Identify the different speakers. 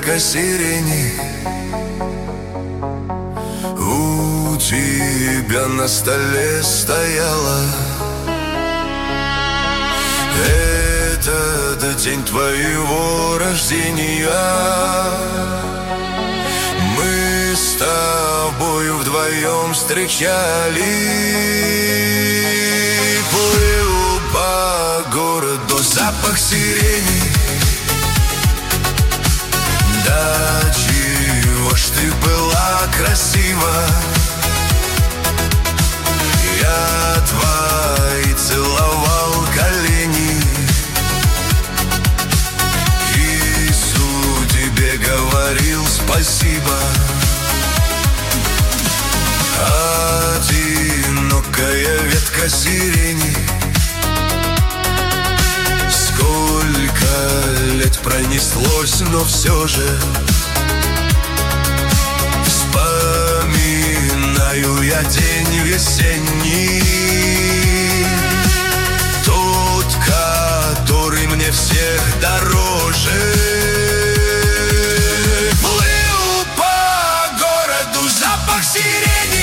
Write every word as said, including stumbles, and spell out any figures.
Speaker 1: ветка сирени. У тебя на столе стояла. Этот день твоего рождения. Мы с тобою вдвоем встречали. Плыл по городу запах сирени. Да чего ж ты была красива. Я твои целовал колени. Иисус тебе говорил спасибо. Одинокая ветка сирени. Сколько лет пронеслось, но все же вспоминаю я день весенний, тот, который мне всех дороже. Плыл по городу запах сирени.